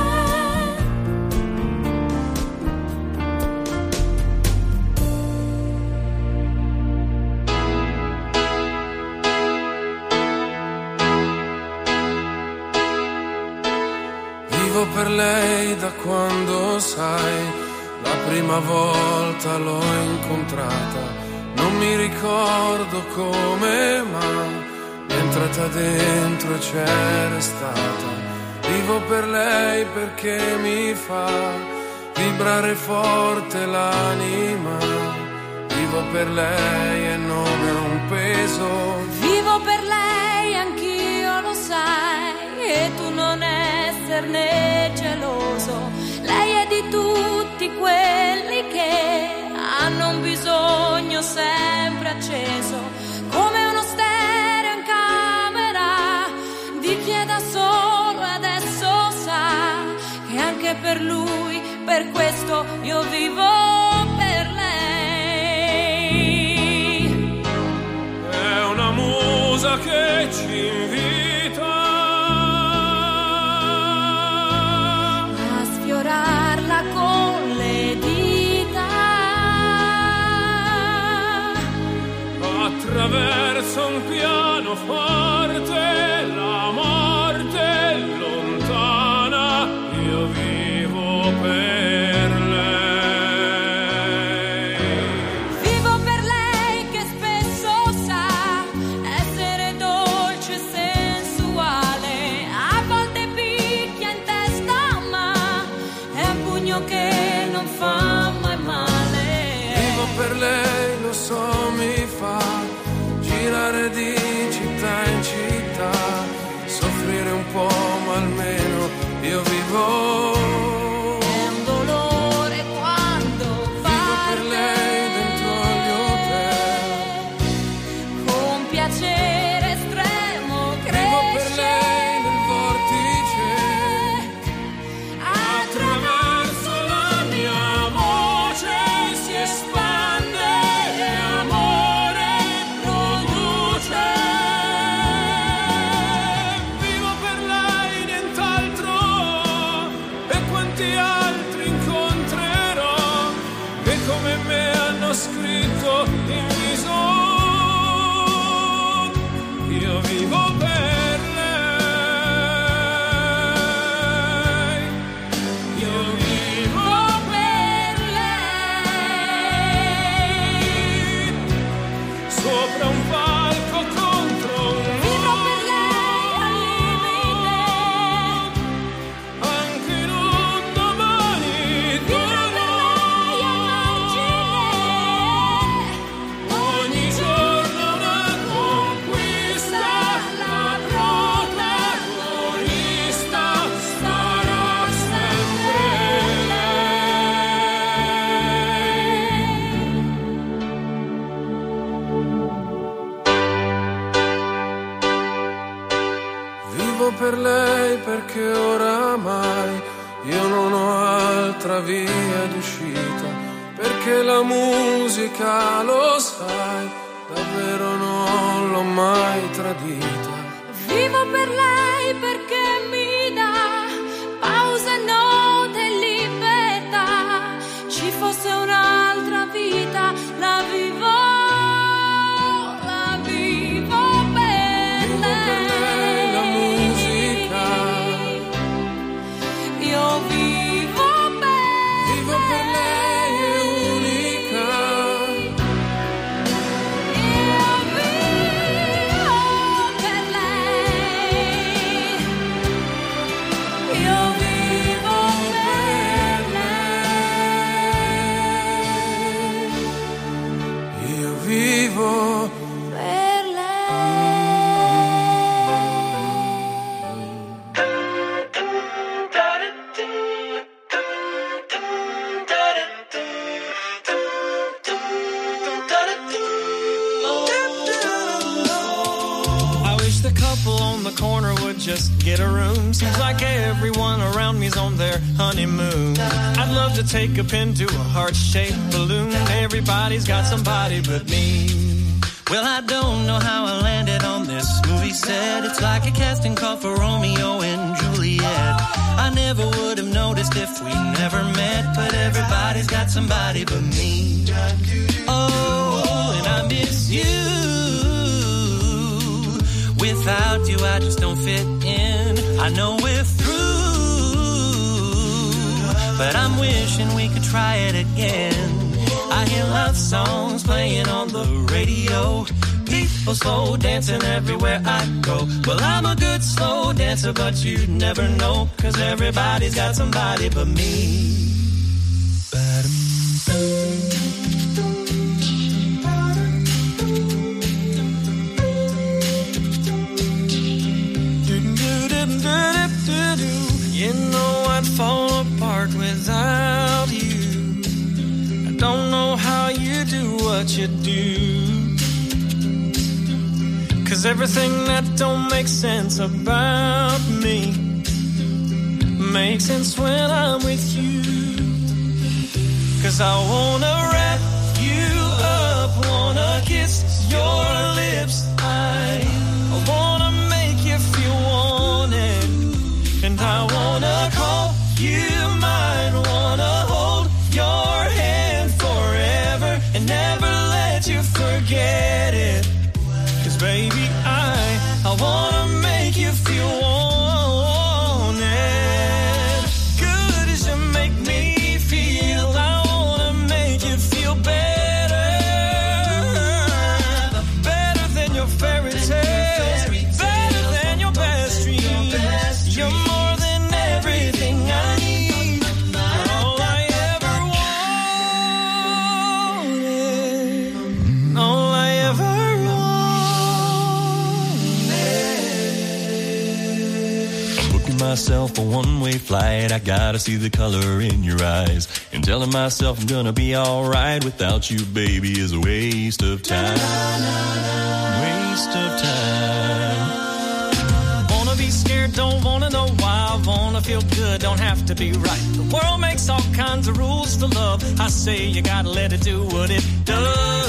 Vivo per lei da quando sai, la prima volta l'ho incontrata. Non mi ricordo come, ma mi è entrata dentro e c'è restata. Vivo per lei perché mi fa vibrare forte l'anima. Vivo per lei e non è un peso. Vivo per lei, anch'io lo sai, e tu non esserne geloso. Lei è di tutti quelli che hanno un bisogno sempre acceso, come uno stereo in camera di chi è da solo e adesso sa che anche per lui, per questo io vivo per lei. È una musa che ci invita a sfiorarla con le dita, attraverso un pianoforte, la morte è lontana, io vivo per lei. Vivo per lei. riuscita, perché la musica, lo sai, davvero non l'ho mai tradita. Vivo per lei perché mi dà pause, note e libertà. Ci fosse un'altra vita, la vivo per lei. La musica, io vivo per lei, è unica. Io vivo per lei. Io vivo per lei. Io vivo per lei. I wish the couple on the corner would just get a room. Seems like everyone around me's on their honeymoon. I'd love to take a pin to a heart-shaped balloon. Everybody's got somebody but me. Well, I don't know how I landed on this movie set. It's like a casting call for Romeo and Juliet. I never would have noticed if we never met, but everybody's got somebody but me. Oh, and I miss you. Without you, I just don't fit in. I know we're through, but I'm wishing we could try it again. I hear love songs playing on the radio. People slow dancing everywhere I go. Well, I'm a good slow dancer, but you'd never know, 'cause everybody's got somebody but me. You know I'd fall apart without you. I don't know how you do what you do, 'cause everything that don't make sense about me makes sense when I'm with you. 'Cause I wanna wrap you up, wanna kiss your lips. I wanna make you feel wanted, and I wanna call you mine, wanna hold your hand forever and never let you forget it. 'Cause baby, I wanna make you feel wanted. Good as you make me feel, I wanna make you feel better. Better than your fairy tales, better than your best dreams. You're more than everything I need, all I ever wanted, all I ever wanted. Booking myself a one-way flight, I gotta see the color in your eyes, and telling myself I'm gonna be alright without you, baby, is a waste of time. Waste of time. Wanna be scared, don't wanna know why. Wanna feel good, don't have to be right. The world makes all kinds of rules for love. I say you gotta let it do what it does.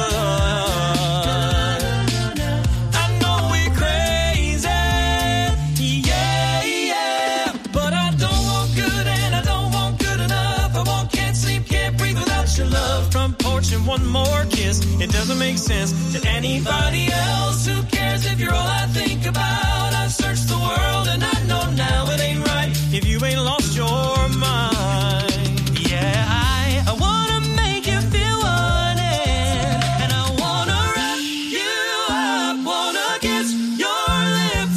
I know we're crazy, yeah, yeah, but I don't want good and I don't want good enough. I want can't sleep, can't breathe without your love. Front porch and one more kiss. It doesn't make sense to anybody else. Who cares if you're all I think about? I've searched the world and I know now it ain't right if you ain't lost your mind. Yeah, I wanna make you feel wanted, and I wanna wrap you up, wanna kiss your lips.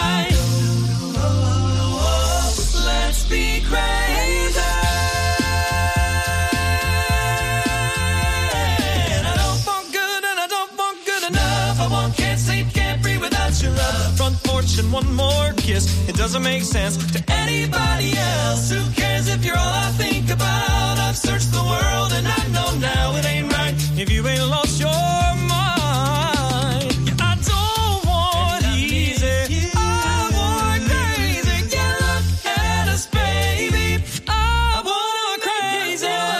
Let's be crazy. And I don't want good and I don't want good enough. I want can't sleep, can't breathe without your love. Front porch and one more kiss. It doesn't make sense to anybody else. Who cares if you're all I think about? I've searched the world and I know now it ain't right if you ain't lost your mind. Yeah, I don't want easy, I want crazy. Yeah, look at us, baby. I want crazy.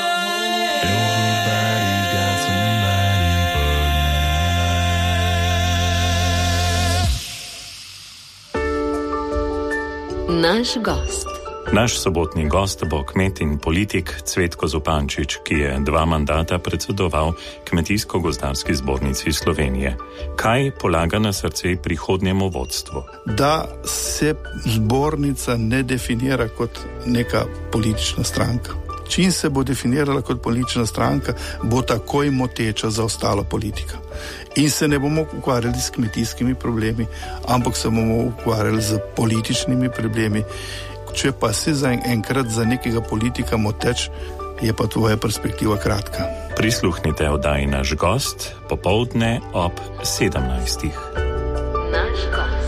Naš gost. Naš sobotni gost bo kmet in politik Cvetko Zupančič, ki je 2 mandata predsedoval Kmetijsko-gozdarski zbornici Slovenije. Kaj polaga na srce prihodnjemu vodstvu? Da se zbornica ne definira kot neka politična stranka. Čim se bo definirala kot politična stranka, bo takoj moteča za ostalo politika. In se ne bomo ukvarjali s kmetijskimi problemi, ampak se bomo ukvarjali z političnimi problemi. Če pa si enkrat za nekega politika moteč, je pa tvoja perspektiva kratka. Prisluhnite oddaji Naš gost popoldne ob 17. Naš gost.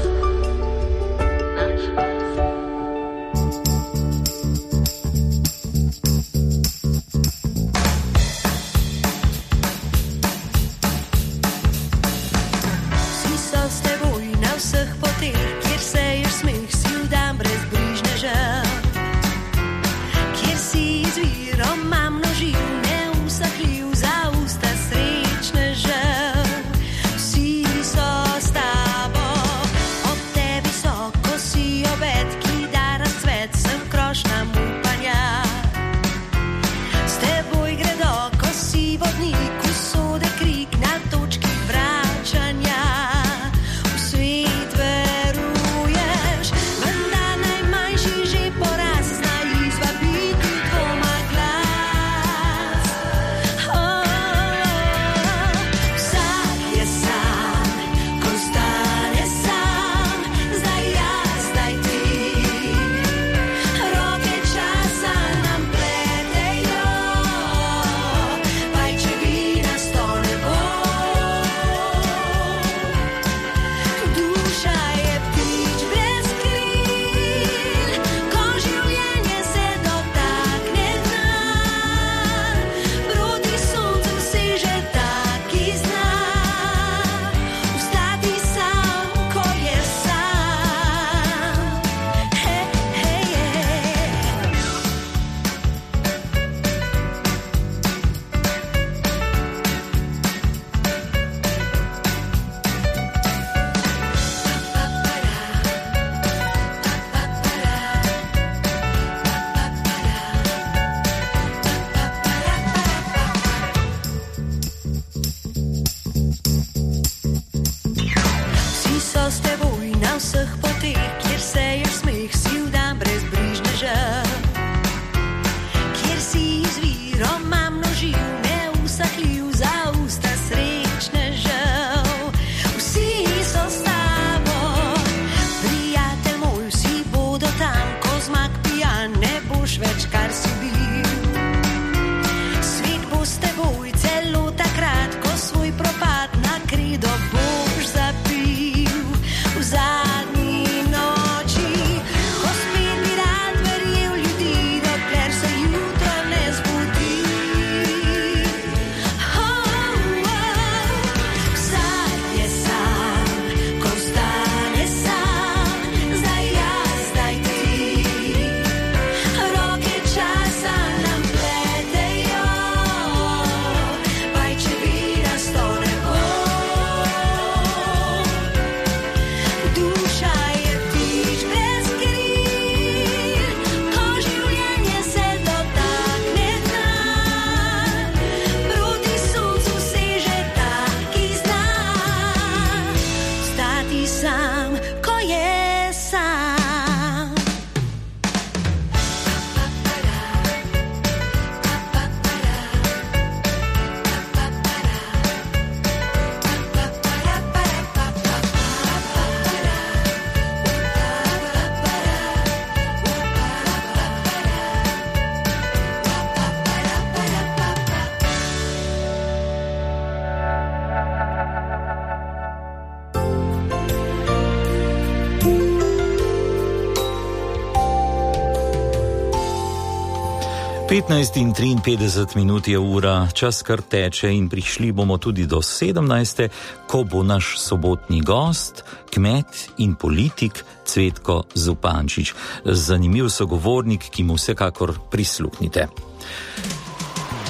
In 53 minut je ura, čas kar teče in prišli bomo tudi do 17. ko bo naš sobotni gost, kmet in politik Cvetko Zupančič. Zanimiv sogovornik, ki mu vsekakor prisluhnite.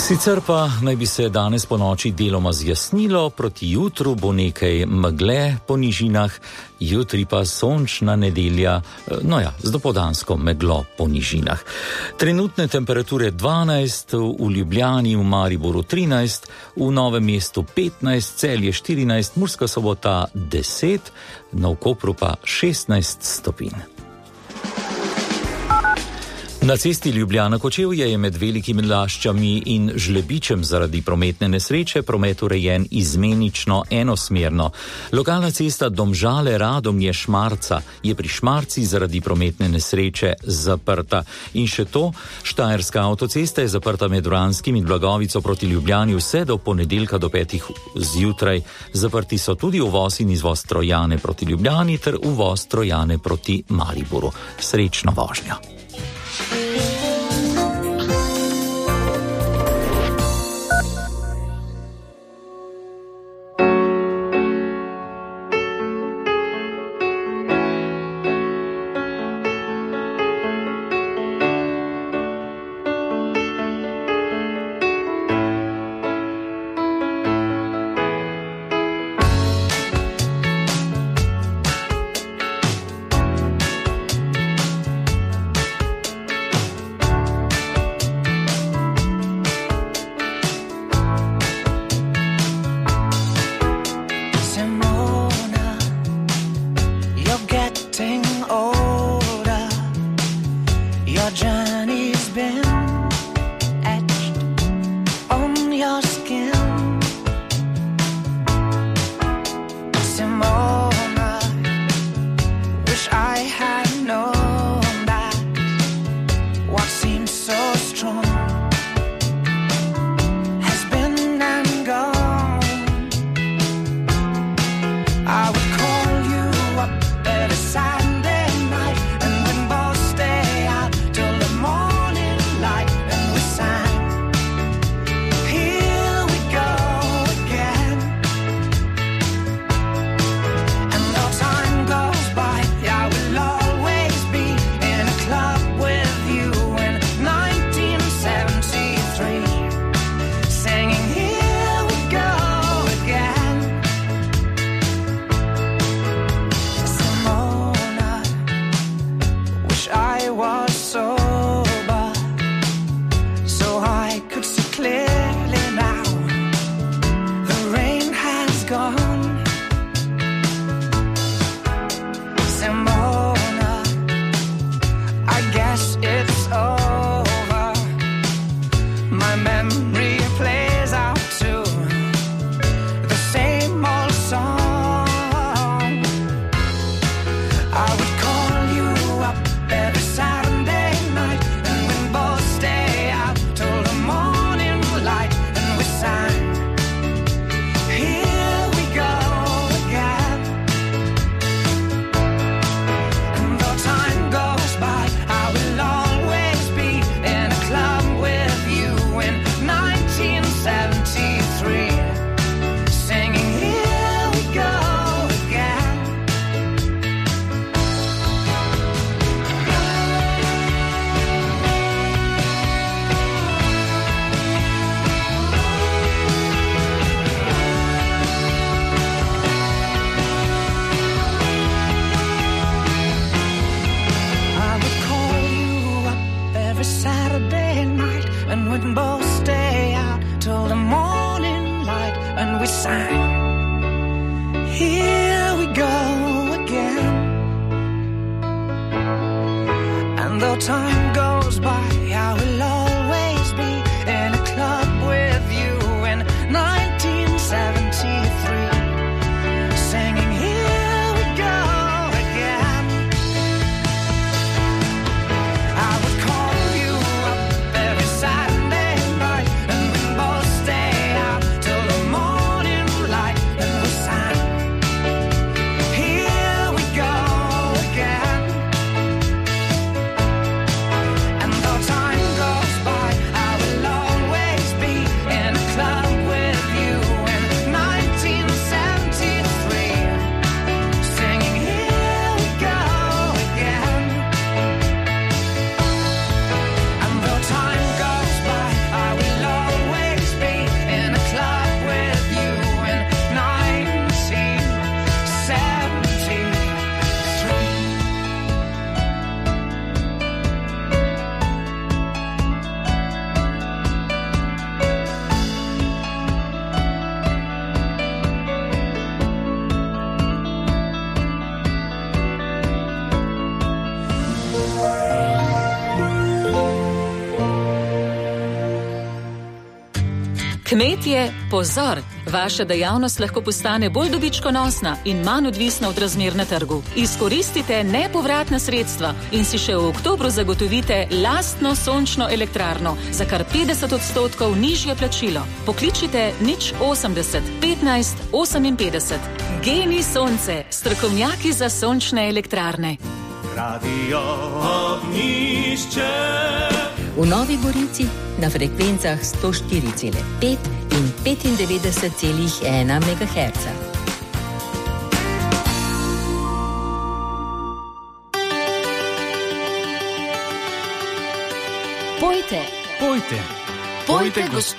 Sicer pa naj bi se danes po noči deloma zjasnilo, proti jutru bo nekaj megle po nižinah, jutri pa sončna nedelja, z dopoldansko meglo po nižinah. Trenutne temperature 12, v Ljubljani, v Mariboru 13, v Novem mestu 15, Celje 14, Murska Sobota 10, na Kopru pa 16 stopinj. Na cesti Ljubljana-Kočevje je med Velikimi Laščami in Žlebičem zaradi prometne nesreče promet urejen izmenično enosmerno. Lokalna cesta Domžale-Radomlje-Šmarca je pri Šmarci zaradi prometne nesreče zaprta. In še to, Štajerska avtocesta je zaprta med Vranskim in Blagovico proti Ljubljani vse do ponedeljka do 5 zjutraj. Zaprti so tudi uvoz in izvoz Trojane proti Ljubljani ter uvoz Trojane proti Mariboru. Srečno vožnjo. Kmetje, pozor! Vaša dejavnost lahko postane bolj dobičkonosna in manj odvisna od razmer na trgu. Izkoristite nepovratna sredstva in si še v oktobru zagotovite lastno sončno elektrarno za kar 50% nižje plačilo. Pokličite 080 15 58. Geni Sonce, strokovnjaki za sončne elektrarne. Radio Ognjišče. V Novi Gorici na frekvencah 104,5 in 95,1 MHz. Pojte, pojte, pojte, gospod.